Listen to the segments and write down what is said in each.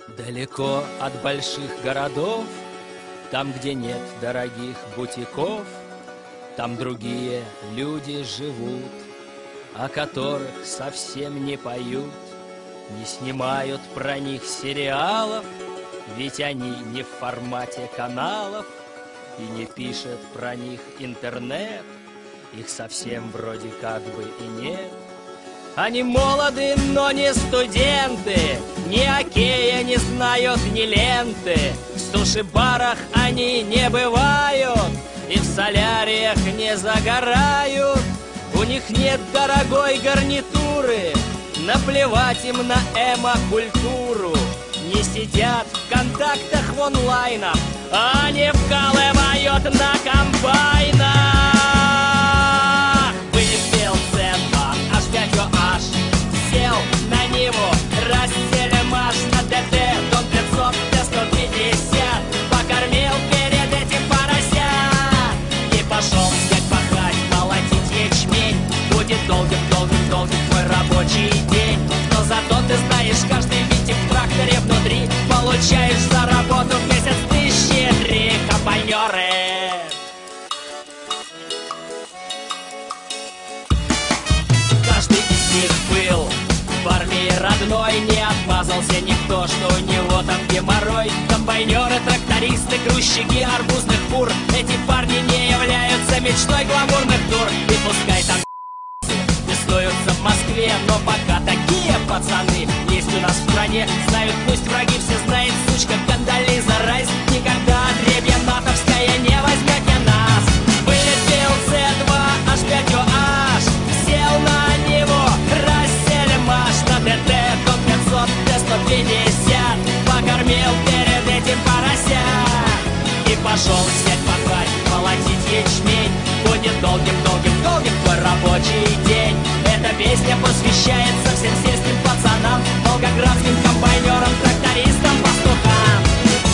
Далеко от больших городов, там, где нет дорогих бутиков, там другие люди живут, о которых совсем не поют, не снимают про них сериалов, ведь они не в формате каналов, и не пишет про них интернет, их совсем вроде как бы и нет. Они молоды, но не студенты, ни окея не знают, ни ленты. В суши-барах они не бывают и в соляриях не загорают. У них нет дорогой гарнитуры, наплевать им на эмо-культуру. Не сидят в контактах в онлайнах, они вкалывают на комбайнах. Выпил C2, H5OH, сел на Ниву, Растелемаш на ДТ, Дон 500, Т-150, покормил перед этим поросят и пошел снег пахать, молотить ячмень. Будет долгим твой рабочий день, но зато ты знаешь каждый винтик в тракторе внутри, получаешь за работу в месяц 1003 комбайнеры. Каждый из них был в армии родной, не отмазался никто, что у него там геморрой. Комбайнеры, трактористы, грузчики арбузных фур, эти парни не являются мечтой гламурных тур. И пускай там беснуются в Москве, но пока такие пацаны есть у нас в стране. Знают пусть враги, все знает сучка Кондолиза Райс, никогда отребье натовское не возьмете нас. Выпил C2, H5OH, сел на него, Растелемаш на ДТ, Дон 500, Т-150, покормил перед этим поросят и пошел снег пахать, молотить ячмень. Будет долгим твой рабочий день. Эта песня посвящается всем сельским пацанам, волгоградским комбайнерам, трактористам, пастухам.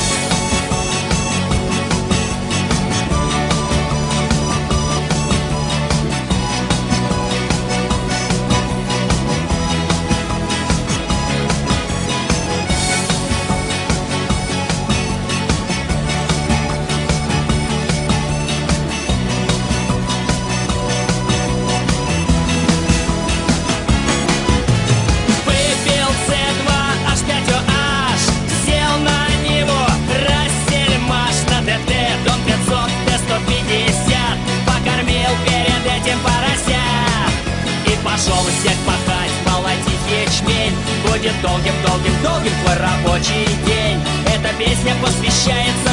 Пошел снег пахать, молотить ячмень. Будет долгим твой рабочий день. Эта песня посвящается